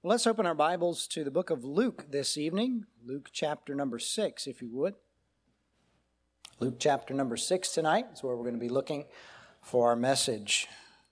Well, let's open our Bibles to the book of Luke this evening. Luke chapter number 6, if you would. Luke chapter number 6 tonight is where we're going to be looking for our message.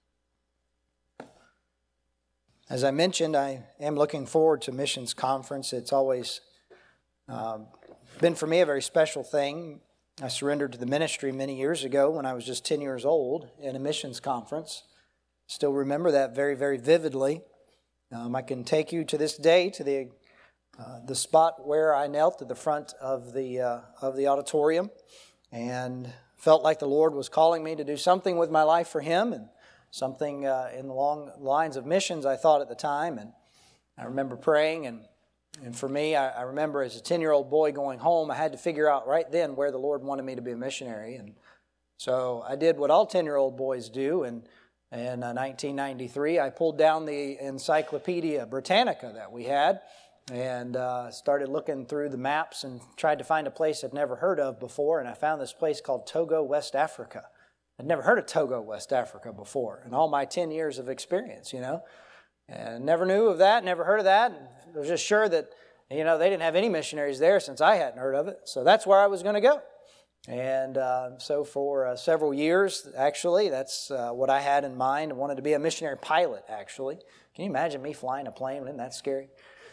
As I mentioned, I am looking forward to Missions Conference. It's always been for me a very special thing. I surrendered to the ministry many years ago when I was just 10 years old in a missions conference. Still remember that very, very vividly. I can take you to this day to the spot where I knelt at the front of the auditorium and felt like the Lord was calling me to do something with my life for Him and something in the long lines of missions, I thought at the time. And I remember praying, and for me, I remember as a 10-year-old boy going home, I had to figure out right then where the Lord wanted me to be a missionary. And so I did what all 10-year-old boys do, and in 1993, I pulled down the Encyclopedia Britannica that we had and started looking through the maps and tried to find a place I'd never heard of before, and I found this place called Togo, West Africa. I'd never heard of Togo, West Africa before in all my 10 years of experience, and never knew of that, never heard of that. I was just sure that, they didn't have any missionaries there since I hadn't heard of it, so that's where I was going to go. And so for several years, actually, that's what I had in mind. I wanted to be a missionary pilot, actually. Can you imagine me flying a plane? Isn't that scary?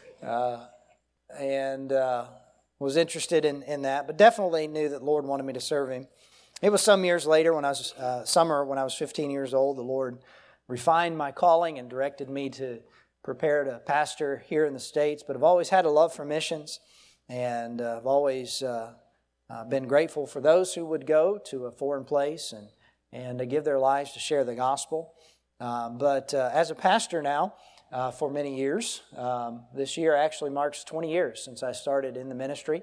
And was interested in that, but definitely knew that the Lord wanted me to serve Him. It was some years later, when I was 15 years old, the Lord refined my calling and directed me to prepare to pastor here in the States. But I've always had a love for missions, and I've always been grateful for those who would go to a foreign place and to give their lives to share the gospel. But as a pastor now for many years, this year actually marks 20 years since I started in the ministry.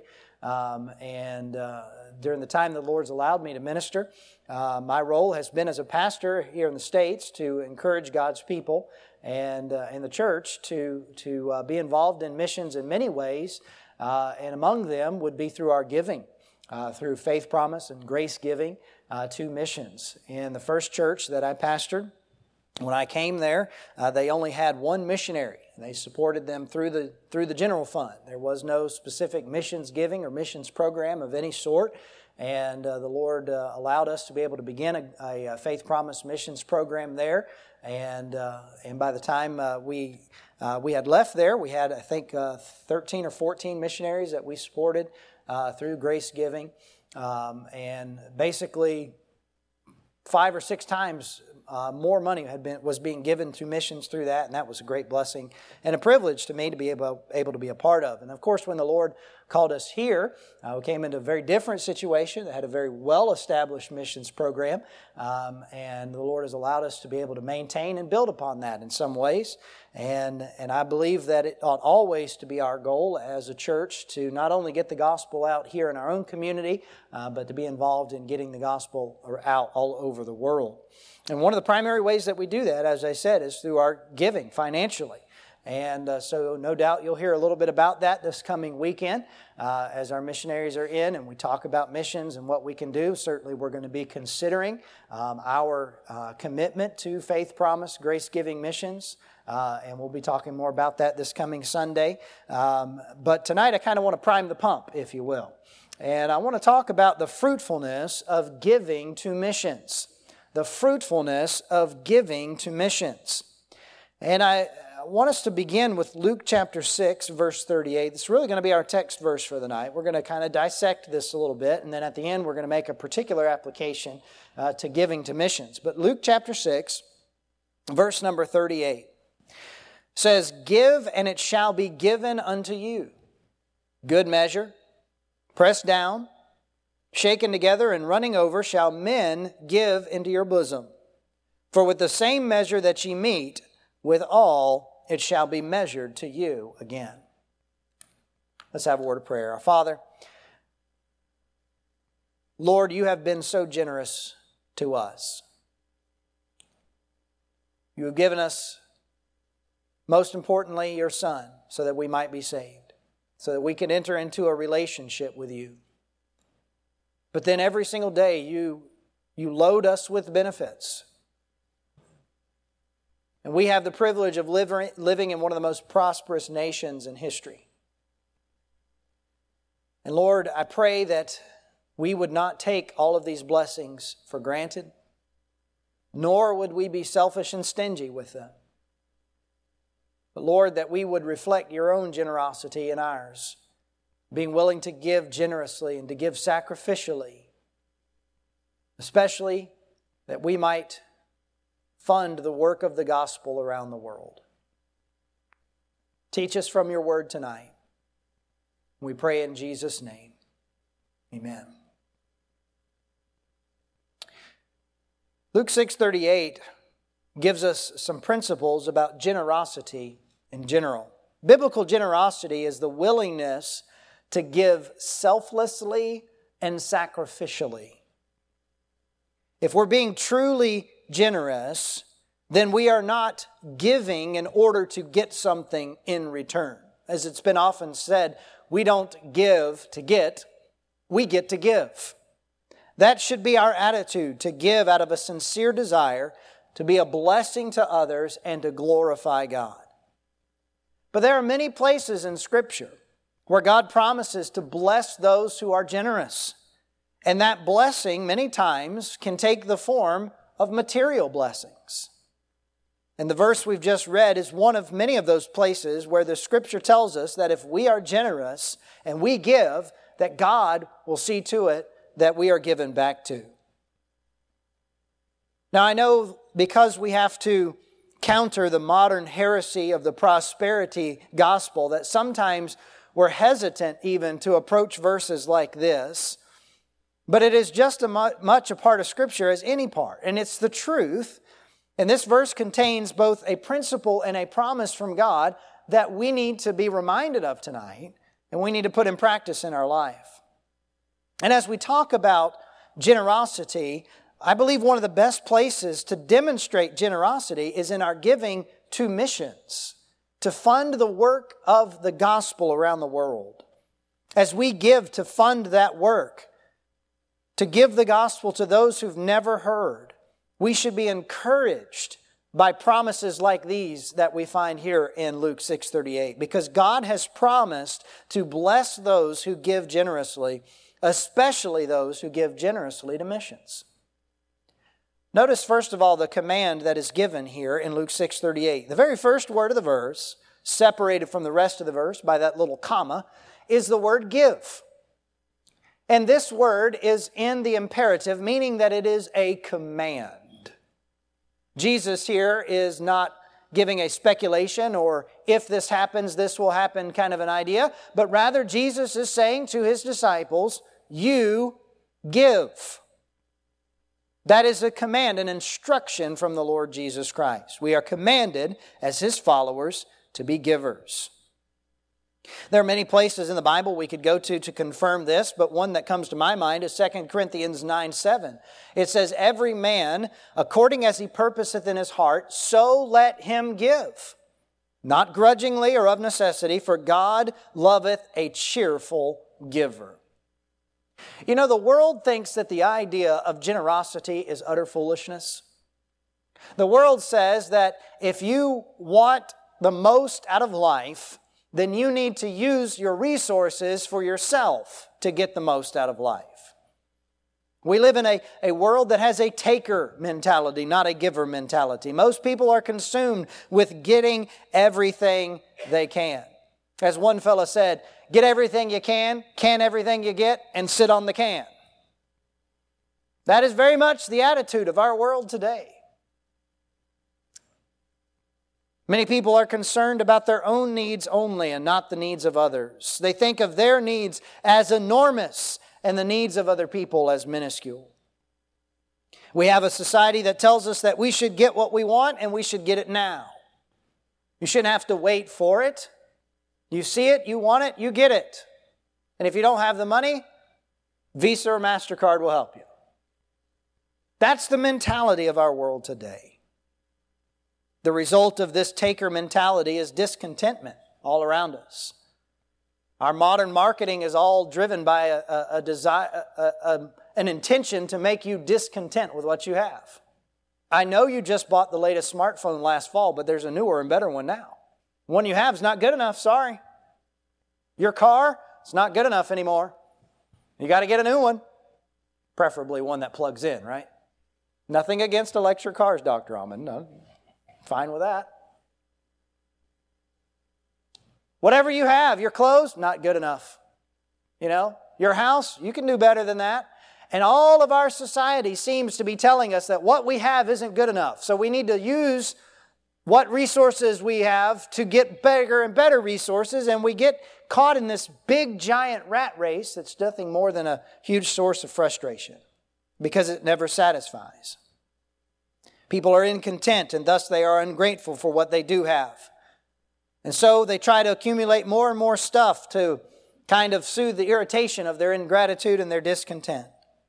And during the time the Lord's allowed me to minister, my role has been as a pastor here in the States to encourage God's people and in the church to be involved in missions in many ways. And among them would be through our giving. Through faith promise and grace giving to missions. In the first church that I pastored, when I came there, they only had one missionary. They supported them through the general fund. There was no specific missions giving or missions program of any sort. And the Lord allowed us to be able to begin a faith promise missions program there. And by the time we had left there, we had, I think, 13 or 14 missionaries that we supported through grace giving, and basically 5 or 6 times more money was being given to missions through that, and that was a great blessing and a privilege to me to be able to be a part of. And of course, when the Lord called us here, we came into a very different situation that had a very well-established missions program, and the Lord has allowed us to be able to maintain and build upon that in some ways. And I believe that it ought always to be our goal as a church to not only get the gospel out here in our own community, but to be involved in getting the gospel out all over the world. And one of the primary ways that we do that, as I said, is through our giving financially. And so no doubt you'll hear a little bit about that this coming weekend as our missionaries are in and we talk about missions and what we can do. Certainly we're going to be considering our commitment to faith promise, grace-giving missions. And we'll be talking more about that this coming Sunday. But tonight I kind of want to prime the pump, if you will. And I want to talk about the fruitfulness of giving to missions. The fruitfulness of giving to missions. And I want us to begin with Luke chapter 6, verse 38. It's really going to be our text verse for the night. We're going to kind of dissect this a little bit, and then at the end we're going to make a particular application to giving to missions. But Luke chapter 6, verse number 38 says, "Give, and it shall be given unto you. Good measure, pressed down, shaken together, and running over, shall men give into your bosom. For with the same measure that ye mete, withal it shall be measured to you again." Let's have a word of prayer. Our Father, Lord, you have been so generous to us. You have given us, most importantly, your Son, so that we might be saved, so that we can enter into a relationship with you. But then every single day you load us with benefits. And we have the privilege of living in one of the most prosperous nations in history. And Lord, I pray that we would not take all of these blessings for granted, nor would we be selfish and stingy with them. But Lord, that we would reflect Your own generosity in ours, being willing to give generously and to give sacrificially, especially that we might fund the work of the gospel around the world. Teach us from Your word tonight. We pray in Jesus' name. Amen. Luke 6:38 gives us some principles about generosity in general. Biblical generosity is the willingness to give selflessly and sacrificially. If we're being truly generous, then we are not giving in order to get something in return. As it's been often said, we don't give to get, we get to give. That should be our attitude, to give out of a sincere desire to be a blessing to others and to glorify God. But there are many places in Scripture where God promises to bless those who are generous. And that blessing many times can take the form of material blessings. And the verse we've just read is one of many of those places where the Scripture tells us that if we are generous and we give, that God will see to it that we are given back to. Now I know because we have to counter the modern heresy of the prosperity gospel that sometimes we're hesitant even to approach verses like this. But it is just as much a part of Scripture as any part. And it's the truth. And this verse contains both a principle and a promise from God that we need to be reminded of tonight and we need to put in practice in our life. And as we talk about generosity, I believe one of the best places to demonstrate generosity is in our giving to missions, to fund the work of the gospel around the world. As we give to fund that work, to give the gospel to those who've never heard, we should be encouraged by promises like these that we find here in Luke 6:38, because God has promised to bless those who give generously, especially those who give generously to missions. Notice, first of all, the command that is given here in Luke 6:38. The very first word of the verse, separated from the rest of the verse by that little comma, is the word give. And this word is in the imperative, meaning that it is a command. Jesus here is not giving a speculation or if this happens, this will happen kind of an idea, but rather Jesus is saying to His disciples, you give. That is a command, an instruction from the Lord Jesus Christ. We are commanded as His followers to be givers. There are many places in the Bible we could go to confirm this, but one that comes to my mind is 2 Corinthians 9:7. It says, every man, according as he purposeth in his heart, so let him give. Not grudgingly or of necessity, for God loveth a cheerful giver. You know, the world thinks that the idea of generosity is utter foolishness. The world says that if you want the most out of life, then you need to use your resources for yourself to get the most out of life. We live in a world that has a taker mentality, not a giver mentality. Most people are consumed with getting everything they can. As one fellow said, get everything you can everything you get, and sit on the can. That is very much the attitude of our world today. Many people are concerned about their own needs only and not the needs of others. They think of their needs as enormous and the needs of other people as minuscule. We have a society that tells us that we should get what we want and we should get it now. You shouldn't have to wait for it. You see it, you want it, you get it. And if you don't have the money, Visa or MasterCard will help you. That's the mentality of our world today. The result of this taker mentality is discontentment all around us. Our modern marketing is all driven by an intention to make you discontent with what you have. I know you just bought the latest smartphone last fall, but there's a newer and better one now. The one you have is not good enough, sorry. Your car, it's not good enough anymore. You got to get a new one. Preferably one that plugs in, right? Nothing against electric cars, Dr. Almond. No, fine with that. Whatever you have, your clothes, not good enough. Your house, you can do better than that. And all of our society seems to be telling us that what we have isn't good enough. So we need to use what resources we have to get bigger and better resources, and we get caught in this big giant rat race that's nothing more than a huge source of frustration because it never satisfies. People are incontent, and thus they are ungrateful for what they do have. And so they try to accumulate more and more stuff to kind of soothe the irritation of their ingratitude and their discontent.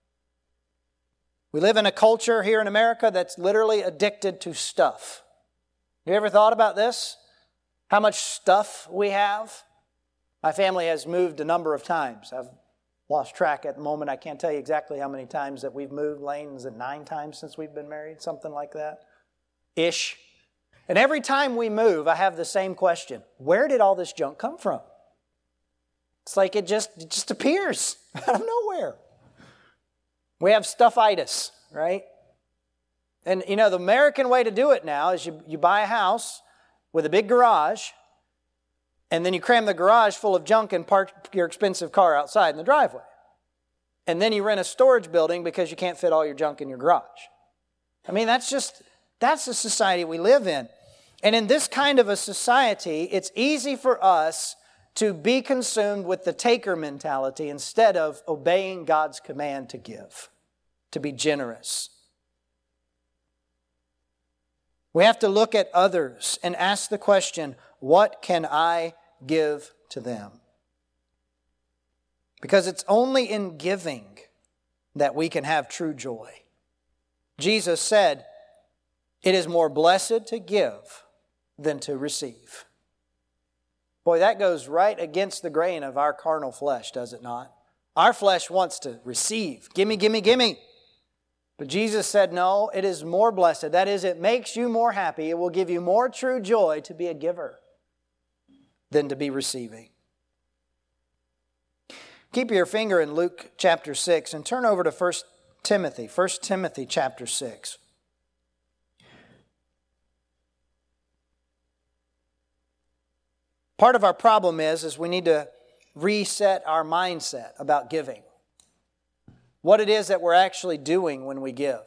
We live in a culture here in America that's literally addicted to stuff. You ever thought about this? How much stuff we have? My family has moved a number of times. I've lost track at the moment. I can't tell you exactly how many times that we've moved. Lane, is it 9 times since we've been married? Something like that. Ish. And every time we move, I have the same question. Where did all this junk come from? It's like it just appears out of nowhere. We have stuffitis, right? And the American way to do it now is you buy a house with a big garage, and then you cram the garage full of junk and park your expensive car outside in the driveway. And then you rent a storage building because you can't fit all your junk in your garage. I mean, that's the society we live in. And in this kind of a society, it's easy for us to be consumed with the taker mentality instead of obeying God's command to give, to be generous. We have to look at others and ask the question, what can I give to them? Because it's only in giving that we can have true joy. Jesus said, it is more blessed to give than to receive. Boy, that goes right against the grain of our carnal flesh, does it not? Our flesh wants to receive. Gimme, gimme, gimme. But Jesus said, no, it is more blessed. That is, it makes you more happy. It will give you more true joy to be a giver than to be receiving. Keep your finger in Luke chapter 6 and turn over to 1 Timothy. 1 Timothy chapter 6. Part of our problem is we need to reset our mindset about giving. What it is that we're actually doing when we give.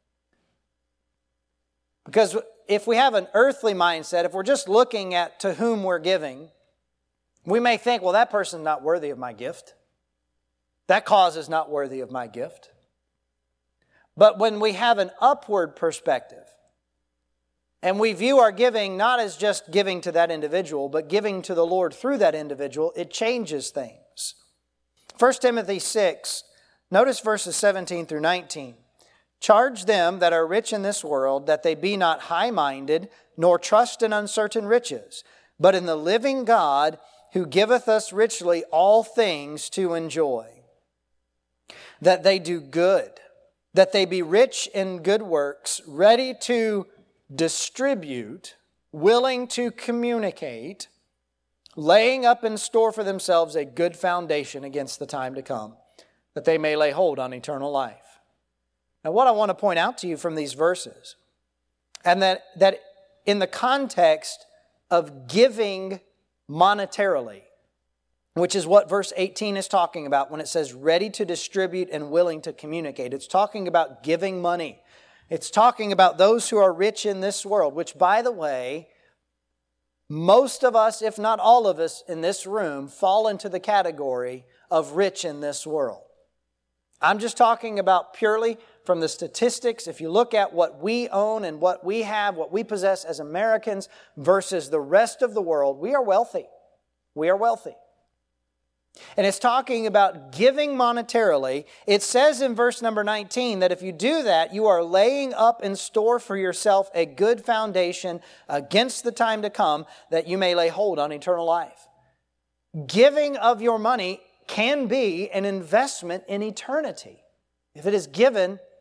Because if we have an earthly mindset, if we're just looking at to whom we're giving, we may think, well, that person's not worthy of my gift. That cause is not worthy of my gift. But when we have an upward perspective, and we view our giving not as just giving to that individual, but giving to the Lord through that individual, it changes things. 1 Timothy 6, notice verses 17 through 19. Charge them that are rich in this world, that they be not high-minded, nor trust in uncertain riches, but in the living God, who giveth us richly all things to enjoy. That they do good, that they be rich in good works, ready to distribute, willing to communicate, laying up in store for themselves a good foundation against the time to come, that they may lay hold on eternal life. Now, what I want to point out to you from these verses, and that in the context of giving monetarily, which is what verse 18 is talking about when it says ready to distribute and willing to communicate. It's talking about giving money. It's talking about those who are rich in this world, which, by the way, most of us, if not all of us in this room, fall into the category of rich in this world. I'm just talking about purely from the statistics. If you look at what we own and what we have, what we possess as Americans versus the rest of the world, we are wealthy. We are wealthy. And it's talking about giving monetarily. It says in verse number 19 that if you do that, you are laying up in store for yourself a good foundation against the time to come, that you may lay hold on eternal life. Giving of your money can be an investment in eternity if it is given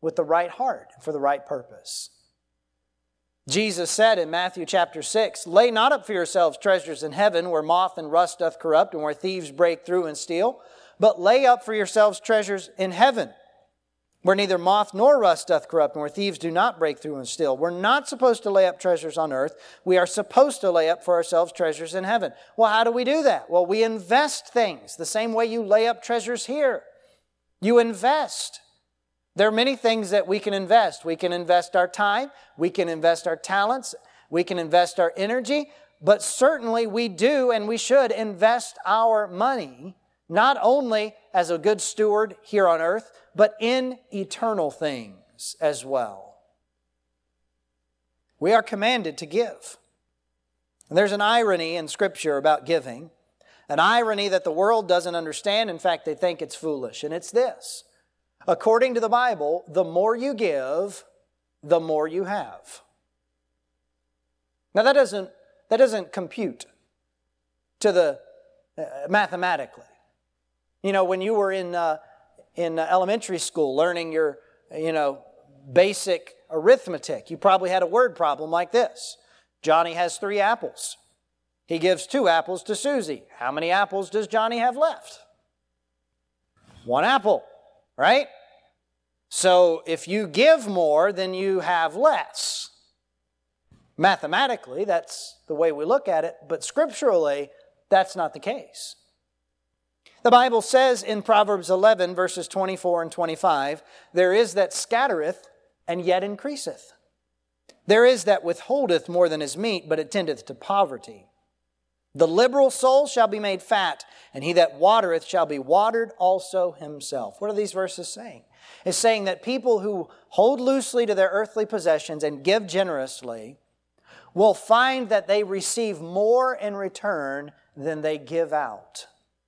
with the right heart, for the right purpose. Jesus said in Matthew chapter 6, "Lay not up for yourselves treasures in heaven, where moth and rust doth corrupt, and where thieves break through and steal. But lay up for yourselves treasures in heaven, where neither moth nor rust doth corrupt, and where thieves do not break through and steal." We're not supposed to lay up treasures on earth. We are supposed to lay up for ourselves treasures in heaven. Well, how do we do that? Well, we invest things the same way you lay up treasures here. You invest. There are many things that we can invest. We can invest our time. We can invest our talents. We can invest our energy. But certainly we do and we should invest our money, not only as a good steward here on earth, but in eternal things as well. We are commanded to give. And there's an irony in Scripture about giving, an irony that the world doesn't understand. In fact, they think it's foolish. And it's this: according to the Bible, the more you give, the more you have. Now that doesn't compute to the mathematically. You know, when you were in elementary school learning your, basic arithmetic, you probably had a word problem like this: Johnny has 3 apples. He gives 2 apples to Susie. How many apples does Johnny have left? 1 apple, right? So if you give more, then you have less. Mathematically, that's the way we look at it, but scripturally, that's not the case. The Bible says in Proverbs 11, verses 24 and 25, "There is that scattereth, and yet increaseth. There is that withholdeth more than is meet, but it tendeth to poverty. The liberal soul shall be made fat, and he that watereth shall be watered also himself." What are these verses saying? It's saying that people who hold loosely to their earthly possessions and give generously will find that they receive more in return than they give out.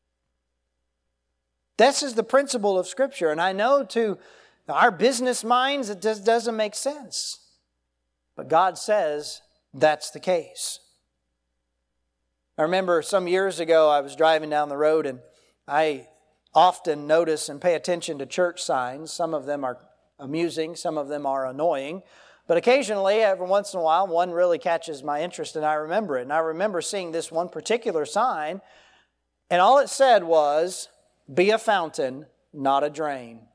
This is the principle of Scripture, and I know to our business minds it just doesn't make sense. But God says that's the case. I remember some years ago I was driving down the road, and I often notice and pay attention to church signs. Some of them are amusing, some of them are annoying. But occasionally, every once in a while, one really catches my interest and I remember it. And I remember seeing this one particular sign, and all it said was, "Be a fountain, not a drain."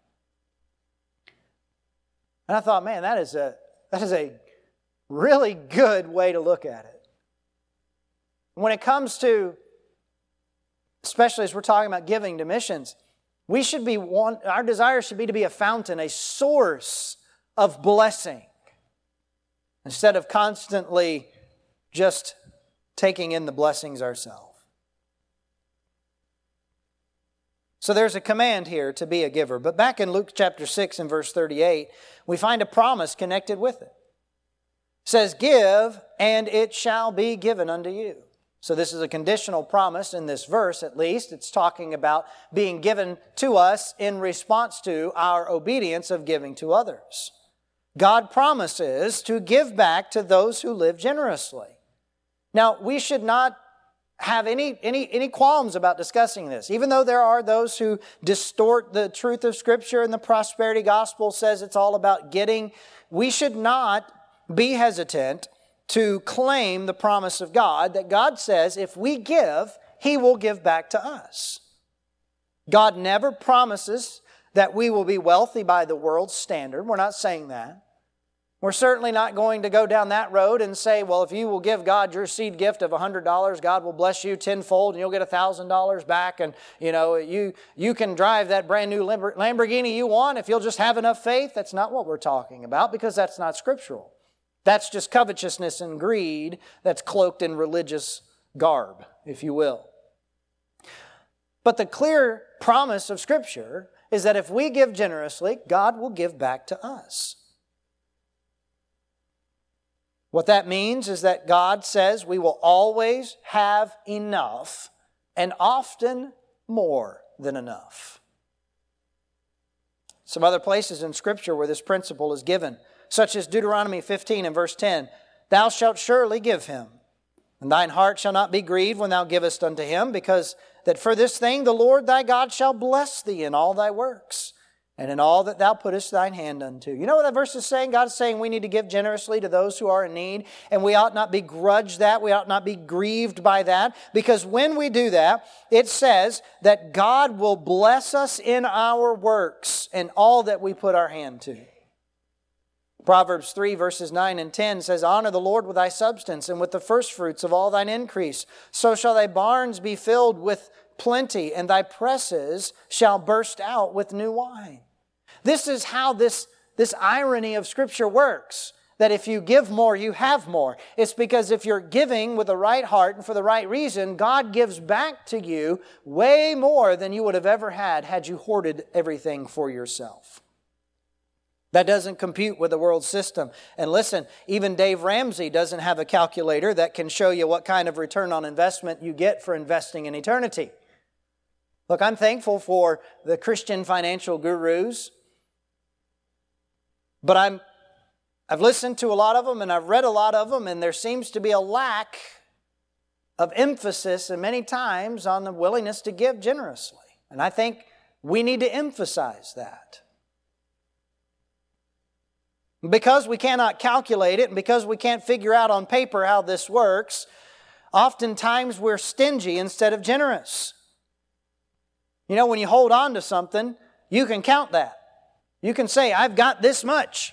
And I thought, man, that is a really good way to look at it. When it comes to, especially as we're talking about giving to missions, our desire should be to be a fountain, a source of blessing, instead of constantly just taking in the blessings ourselves. So there's a command here to be a giver. But back in Luke chapter 6 and verse 38, we find a promise connected with it. It says, "Give, and it shall be given unto you." So this is a conditional promise in this verse, at least. It's talking about being given to us in response to our obedience of giving to others. God promises to give back to those who live generously. Now, we should not have any qualms about discussing this. Even though there are those who distort the truth of Scripture and the prosperity gospel says it's all about getting, we should not be hesitant to claim the promise of God, that God says if we give, He will give back to us. God never promises that we will be wealthy by the world's standard. We're not saying that. We're certainly not going to go down that road and say, well, if you will give God your seed gift of $100, God will bless you tenfold and you'll get $1,000 back. And, you can drive that brand new Lamborghini you want if you'll just have enough faith. That's not what we're talking about, because that's not scriptural. That's just covetousness and greed that's cloaked in religious garb, if you will. But the clear promise of Scripture is that if we give generously, God will give back to us. What that means is that God says we will always have enough, and often more than enough. Some other places in Scripture where this principle is given, such as Deuteronomy 15 and verse 10, "Thou shalt surely give him, and thine heart shall not be grieved when thou givest unto him, because that for this thing the Lord thy God shall bless thee in all thy works, and in all that thou puttest thine hand unto. You know what that verse is saying? God is saying we need to give generously to those who are in need, and we ought not begrudge that. We ought not be grieved by that, because when we do that, it says that God will bless us in our works and all that we put our hand to. Proverbs 3 verses 9 and 10 says, Honor the Lord with thy substance and with the firstfruits of all thine increase. So shall thy barns be filled with plenty, and thy presses shall burst out with new wine. This is how this irony of Scripture works. That if you give more, you have more. It's because if you're giving with the right heart and for the right reason, God gives back to you way more than you would have ever had you hoarded everything for yourself. That doesn't compute with the world system. And listen, even Dave Ramsey doesn't have a calculator that can show you what kind of return on investment you get for investing in eternity. Look, I'm thankful for the Christian financial gurus, but I've listened to a lot of them and I've read a lot of them, and there seems to be a lack of emphasis and many times on the willingness to give generously. And I think we need to emphasize that. Because we cannot calculate it and because we can't figure out on paper how this works, oftentimes we're stingy instead of generous. You know, when you hold on to something, you can count that. You can say, I've got this much.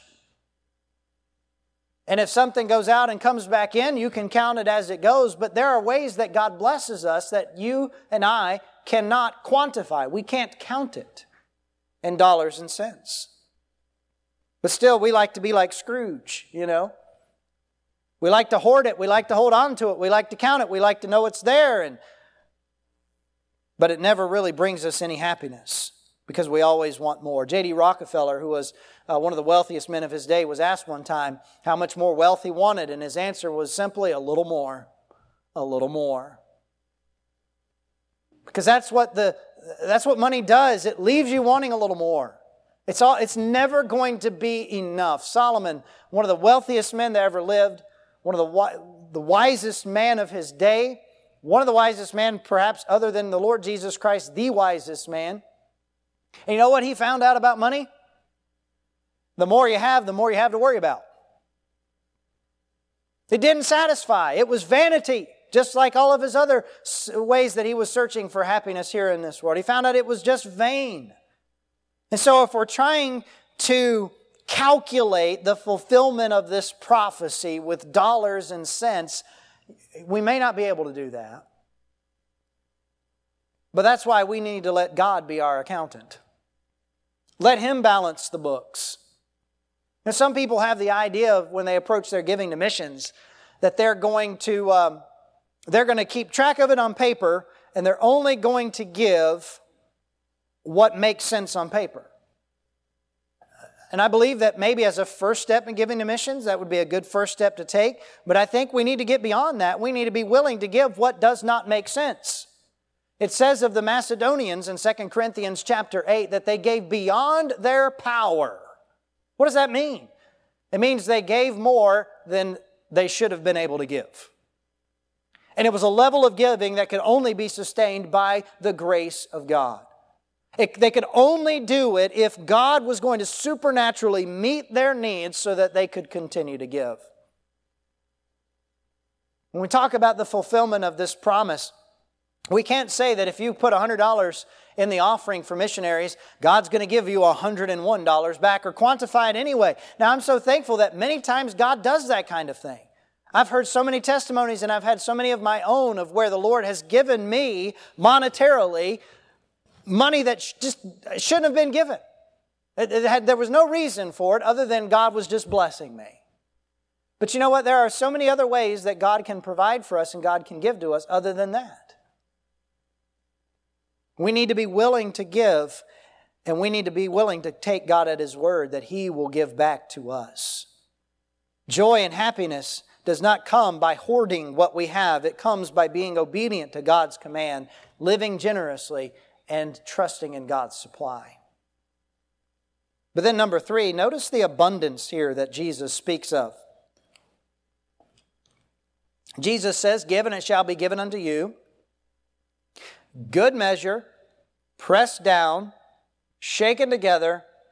And if something goes out and comes back in, you can count it as it goes. But there are ways that God blesses us that you and I cannot quantify. We can't count it in dollars and cents. But still, we like to be like Scrooge, you know. We like to hoard it. We like to hold on to it. We like to count it. We like to know it's there. But it never really brings us any happiness because we always want more. J.D. Rockefeller, who was one of the wealthiest men of his day, was asked one time how much more wealth he wanted, and his answer was simply a little more. A little more. Because that's what money does. It leaves you wanting a little more. It's never going to be enough. Solomon, one of the wealthiest men that ever lived, one of the wisest man of his day, one of the wisest men perhaps other than the Lord Jesus Christ, the wisest man. And you know what he found out about money? The more you have to worry about. It didn't satisfy. It was vanity, just like all of his other ways that he was searching for happiness here in this world. He found out it was just vain. And so if we're trying to calculate the fulfillment of this prophecy with dollars and cents, we may not be able to do that. But that's why we need to let God be our accountant. Let Him balance the books. Now, some people have the idea of when they approach their giving to missions that they're going to keep track of it on paper, and they're only going to give what makes sense on paper. And I believe that maybe as a first step in giving to missions, that would be a good first step to take. But I think we need to get beyond that. We need to be willing to give what does not make sense. It says of the Macedonians in 2 Corinthians chapter 8 that they gave beyond their power. What does that mean? It means they gave more than they should have been able to give. And it was a level of giving that could only be sustained by the grace of God. They could only do it if God was going to supernaturally meet their needs so that they could continue to give. When we talk about the fulfillment of this promise, we can't say that if you put $100 in the offering for missionaries, God's going to give you $101 back or quantify it anyway. Now, I'm so thankful that many times God does that kind of thing. I've heard so many testimonies and I've had so many of my own of where the Lord has given me monetarily money that just shouldn't have been given. There was no reason for it other than God was just blessing me. But you know what? There are so many other ways that God can provide for us and God can give to us other than that. We need to be willing to give, and we need to be willing to take God at His word that He will give back to us. Joy and happiness does not come by hoarding what we have. It comes by being obedient to God's command, living generously, and trusting in God's supply. But then number 3, notice the abundance here that Jesus speaks of. Jesus says, "Give, and it shall be given unto you. Good measure, pressed down, shaken together,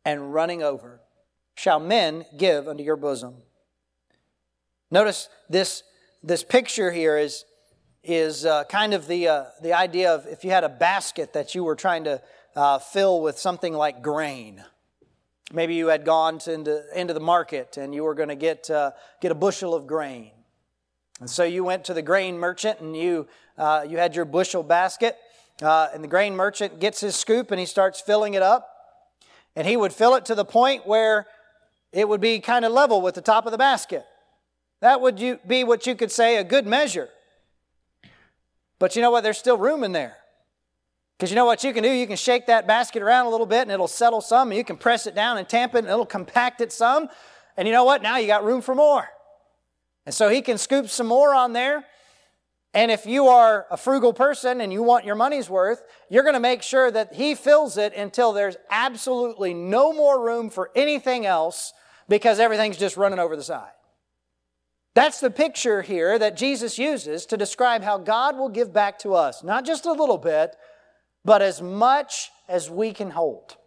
and running over shall men give unto your bosom. Notice this picture here is kind of the idea of if you had a basket that you were trying to fill with something like grain. Maybe you had gone into the market and you were going to get a bushel of grain. And so you went to the grain merchant and you had your bushel basket. And the grain merchant gets his scoop and he starts filling it up. And he would fill it to the point where it would be kind of level with the top of the basket. That would be what you could say a good measure. But you know what? There's still room in there. Because you know what you can do? You can shake that basket around a little bit and it'll settle some. And you can press it down and tamp it and it'll compact it some. And you know what? Now you got room for more. And so he can scoop some more on there. And if you are a frugal person and you want your money's worth, you're going to make sure that he fills it until there's absolutely no more room for anything else because everything's just running over the side. That's the picture here that Jesus uses to describe how God will give back to us. Not just a little bit, but as much as we can hold.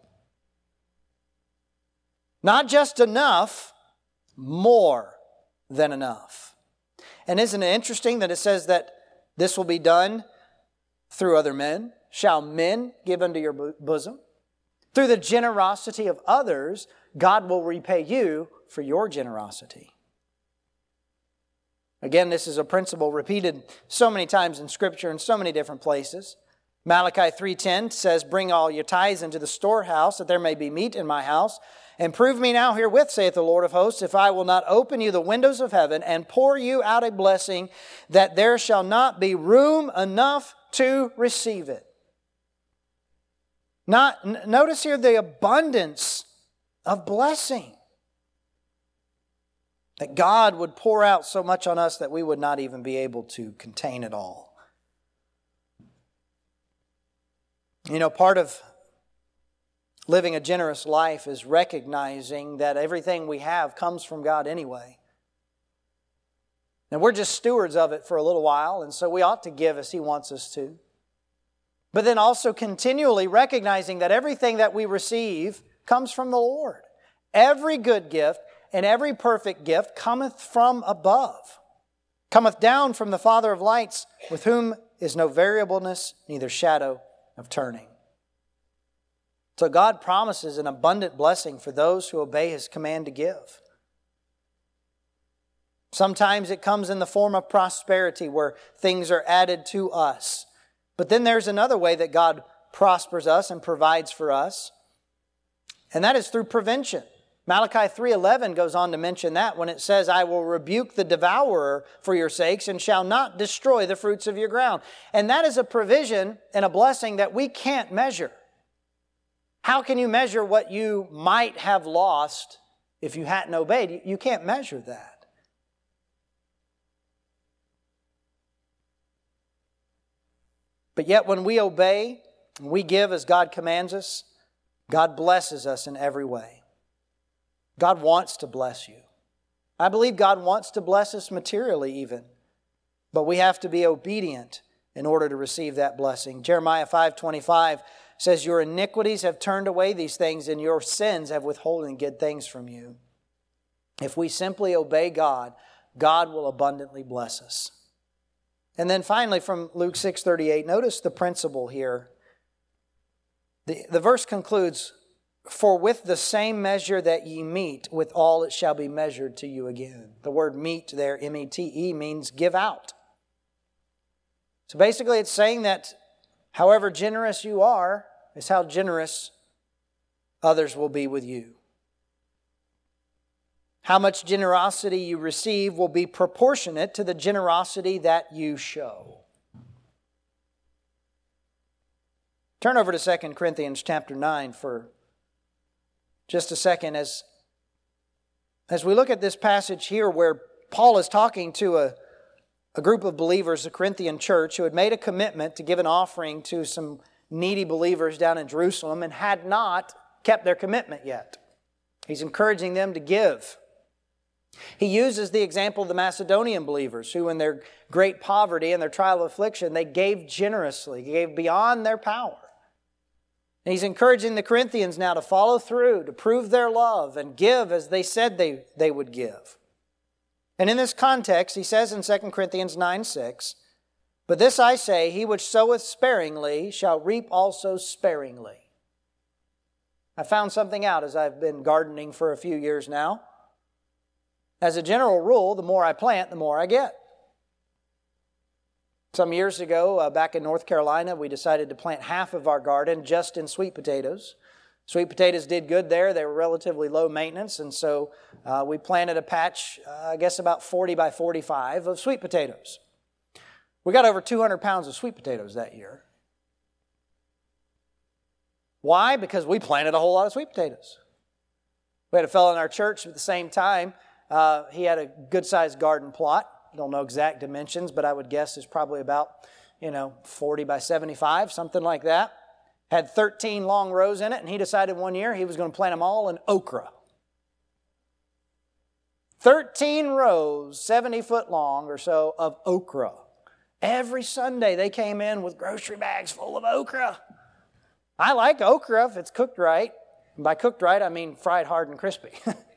Not just enough, more than enough. And isn't it interesting that it says that this will be done through other men? Shall men give unto your bosom? Through the generosity of others, God will repay you for your generosity. Again, this is a principle repeated so many times in Scripture in so many different places. Malachi 3:10 says, bring all your tithes into the storehouse, that there may be meat in my house. And prove me now herewith, saith the Lord of hosts, if I will not open you the windows of heaven and pour you out a blessing, that there shall not be room enough to receive it. Notice here the abundance of blessing. That God would pour out so much on us that we would not even be able to contain it all. You know, part of living a generous life is recognizing that everything we have comes from God anyway. And we're just stewards of it for a little while, and so we ought to give as He wants us to. But then also continually recognizing that everything that we receive comes from the Lord. Every good gift and every perfect gift cometh from above, cometh down from the Father of lights, with whom is no variableness, neither shadow of turning. So God promises an abundant blessing for those who obey His command to give. Sometimes it comes in the form of prosperity where things are added to us. But then there's another way that God prospers us and provides for us, and that is through prevention. Malachi 3:11 goes on to mention that when it says, I will rebuke the devourer for your sakes and shall not destroy the fruits of your ground. And that is a provision and a blessing that we can't measure. How can you measure what you might have lost if you hadn't obeyed? You can't measure that. But yet when we obey, and we give as God commands us, God blesses us in every way. God wants to bless you. I believe God wants to bless us materially even. But we have to be obedient in order to receive that blessing. Jeremiah 5:25 says, your iniquities have turned away these things, and your sins have withholden good things from you. If we simply obey God, God will abundantly bless us. And then finally from Luke 6:38, notice the principle here. The verse concludes, for with the same measure that ye mete, withal it shall be measured to you again. The word mete there, M-E-T-E, means give out. So basically it's saying that however generous you are is how generous others will be with you. How much generosity you receive will be proportionate to the generosity that you show. Turn over to 2 Corinthians chapter 9 for just a second as we look at this passage here where Paul is talking to a group of believers, the Corinthian church, who had made a commitment to give an offering to some needy believers down in Jerusalem and had not kept their commitment yet. He's encouraging them to give. He uses the example of the Macedonian believers who in their great poverty and their trial of affliction, they gave generously, gave beyond their power. And he's encouraging the Corinthians now to follow through, to prove their love, and give as they said they would give. And in this context, he says in 2 Corinthians 9:6, "But this I say, he which soweth sparingly shall reap also sparingly." I found something out as I've been gardening for a few years now. As a general rule, the more I plant, the more I get. Some years ago, back in North Carolina, we decided to plant half of our garden just in sweet potatoes. Sweet potatoes did good there. They were relatively low maintenance, and so we planted a patch, I guess about 40 by 45 of sweet potatoes. We got over 200 pounds of sweet potatoes that year. Why? Because we planted a whole lot of sweet potatoes. We had a fellow in our church at the same time. He had a good-sized garden plot. I don't know exact dimensions, but I would guess it's probably about, 40 by 75, something like that. Had 13 long rows in it, and he decided one year he was going to plant them all in okra. 13 rows, 70 foot long or so, of okra. Every Sunday they came in with grocery bags full of okra. I like okra if it's cooked right. And by cooked right, I mean fried hard and crispy.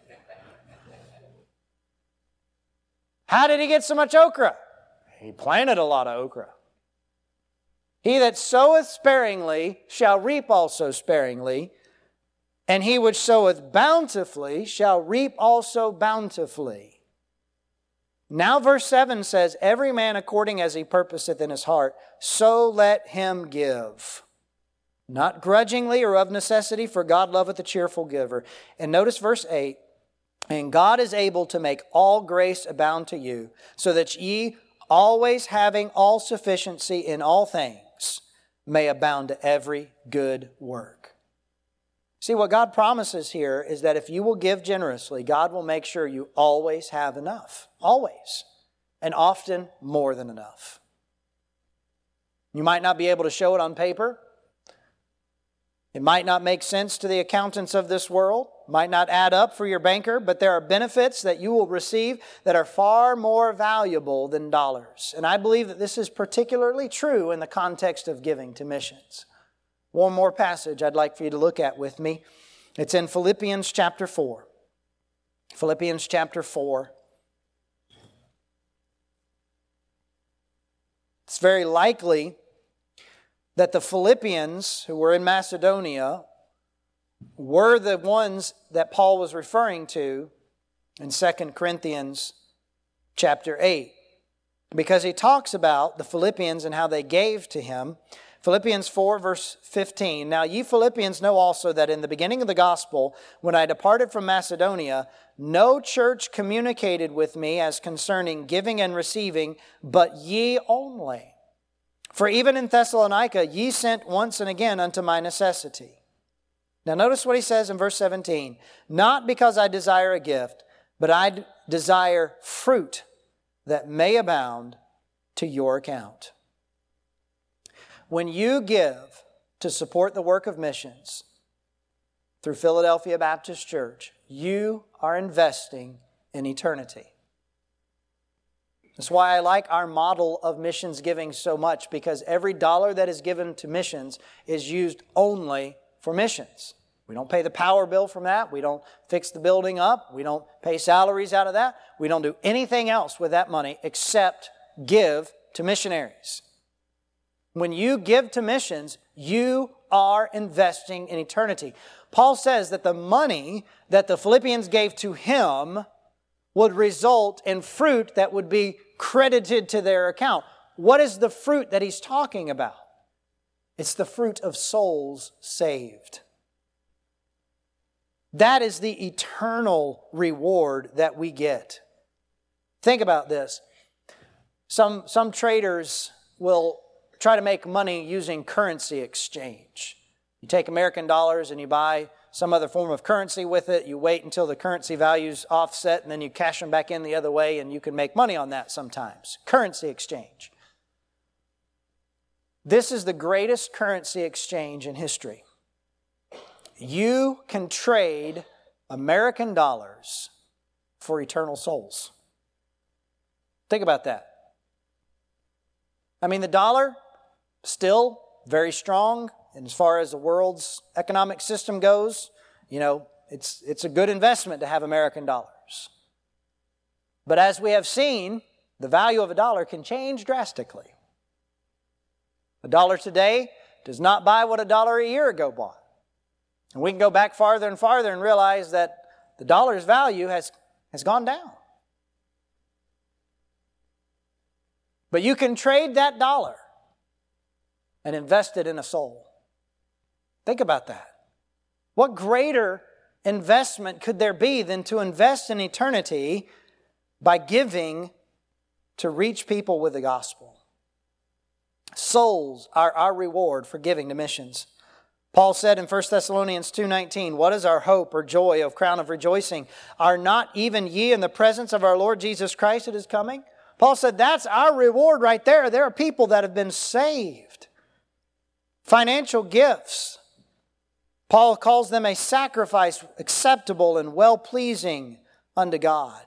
How did he get so much okra? He planted a lot of okra. He that soweth sparingly shall reap also sparingly, and he which soweth bountifully shall reap also bountifully. Now verse 7 says, "Every man according as he purposeth in his heart, so let him give. Not grudgingly or of necessity, for God loveth a cheerful giver." And notice verse 8, "And God is able to make all grace abound to you, so that ye, always having all sufficiency in all things, may abound to every good work." See, what God promises here is that if you will give generously, God will make sure you always have enough. Always. And often more than enough. You might not be able to show it on paper. It might not make sense to the accountants of this world, might not add up for your banker, but there are benefits that you will receive that are far more valuable than dollars. And I believe that this is particularly true in the context of giving to missions. One more passage I'd like for you to look at with me. It's in Philippians chapter 4. Philippians chapter 4. It's very likely that the Philippians who were in Macedonia were the ones that Paul was referring to in 2 Corinthians chapter 8. Because he talks about the Philippians and how they gave to him. Philippians 4 verse 15, "Now ye Philippians know also that in the beginning of the gospel, when I departed from Macedonia, no church communicated with me as concerning giving and receiving, but ye only. For even in Thessalonica ye sent once and again unto my necessity." Now notice what he says in verse 17. "Not because I desire a gift, but I desire fruit that may abound to your account." When you give to support the work of missions through Philadelphia Baptist Church, you are investing in eternity. That's why I like our model of missions giving so much, because every dollar that is given to missions is used only for missions. We don't pay the power bill from that. We don't fix the building up. We don't pay salaries out of that. We don't do anything else with that money except give to missionaries. When you give to missions, you are investing in eternity. Paul says that the money that the Philippians gave to him would result in fruit that would be credited to their account. What is the fruit that he's talking about? It's the fruit of souls saved. That is the eternal reward that we get. Think about this. Some traders will try to make money using currency exchange. You take American dollars and you buy some other form of currency with it. You wait until the currency value's offset, and then you cash them back in the other way, and you can make money on that sometimes. Currency exchange. This is the greatest currency exchange in history. You can trade American dollars for eternal souls. Think about that. I mean, the dollar, still very strong, And as far as the world's economic system goes, it's a good investment to have American dollars. But as we have seen, the value of a dollar can change drastically. A dollar today does not buy what a dollar a year ago bought. And we can go back farther and farther and realize that the dollar's value has gone down. But you can trade that dollar and invest it in a soul. Think about that. What greater investment could there be than to invest in eternity by giving to reach people with the gospel? Souls are our reward for giving to missions. Paul said in 1 Thessalonians 2:19, "What is our hope or joy of crown of rejoicing? Are not even ye in the presence of our Lord Jesus Christ at His coming?" Paul said that's our reward right there. There are people that have been saved. Financial gifts. Paul calls them a sacrifice acceptable and well-pleasing unto God.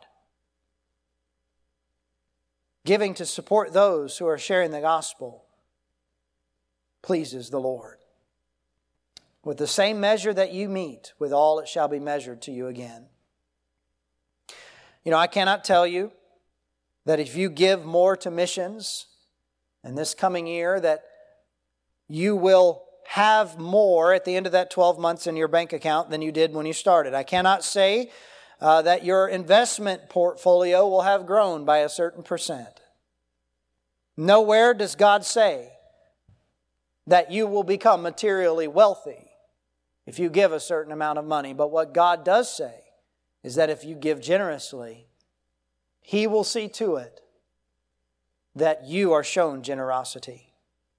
Giving to support those who are sharing the gospel pleases the Lord. With the same measure that you meet, with all it shall be measured to you again. I cannot tell you that if you give more to missions in this coming year, that you will have more at the end of that 12 months in your bank account than you did when you started. I cannot say that your investment portfolio will have grown by a certain percent. Nowhere does God say that you will become materially wealthy if you give a certain amount of money. But what God does say is that if you give generously, He will see to it that you are shown generosity.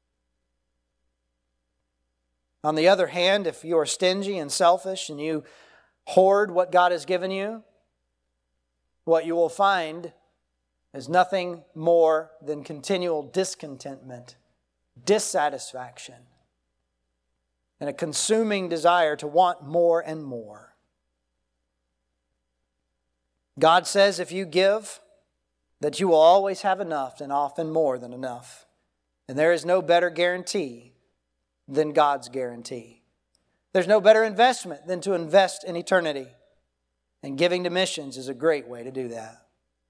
On the other hand, if you are stingy and selfish and you hoard what God has given you, what you will find is nothing more than continual discontentment, dissatisfaction, and a consuming desire to want more and more. God says if you give, that you will always have enough and often more than enough. And there is no better guarantee than God's guarantee. There's no better investment than to invest in eternity. And giving to missions is a great way to do that.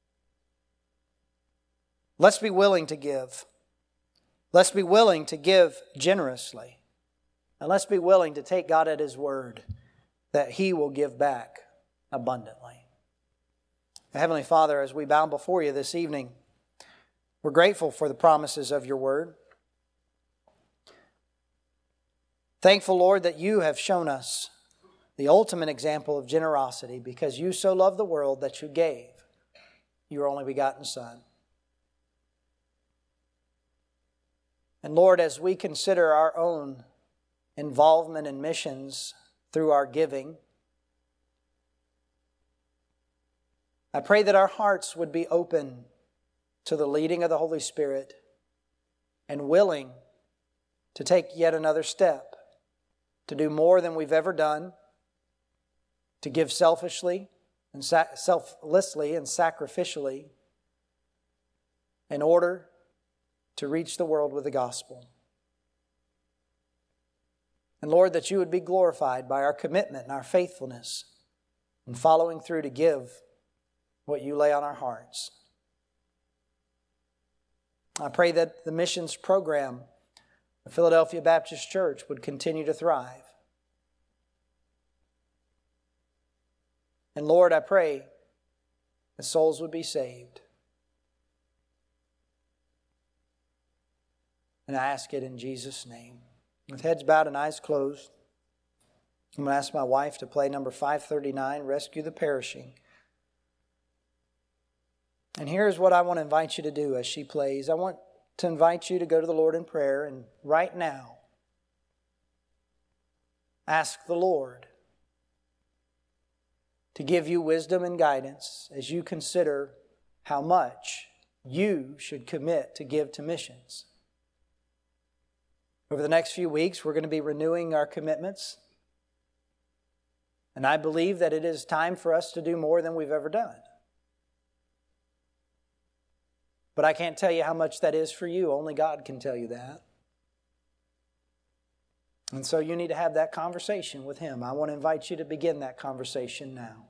Let's be willing to give. Let's be willing to give generously. And let's be willing to take God at His word that He will give back abundantly. Heavenly Father, as we bow before You this evening, we're grateful for the promises of Your word. Thankful, Lord, that You have shown us the ultimate example of generosity because You so loved the world that You gave Your only begotten Son. And Lord, as we consider our own involvement in missions through our giving, I pray that our hearts would be open to the leading of the Holy Spirit and willing to take yet another step, to do more than we've ever done, to give selflessly and sacrificially in order to reach the world with the gospel. And Lord, that You would be glorified by our commitment and our faithfulness in following through to give what You lay on our hearts. I pray that the missions program of Philadelphia Baptist Church would continue to thrive. And Lord, I pray that souls would be saved. And I ask it in Jesus' name. With heads bowed and eyes closed, I'm going to ask my wife to play number 539, Rescue the Perishing. And here's what I want to invite you to do as she plays. I want to invite you to go to the Lord in prayer and right now ask the Lord to give you wisdom and guidance as you consider how much you should commit to give to missions. Over the next few weeks, we're going to be renewing our commitments. And I believe that it is time for us to do more than we've ever done. But I can't tell you how much that is for you. Only God can tell you that. And so you need to have that conversation with Him. I want to invite you to begin that conversation now.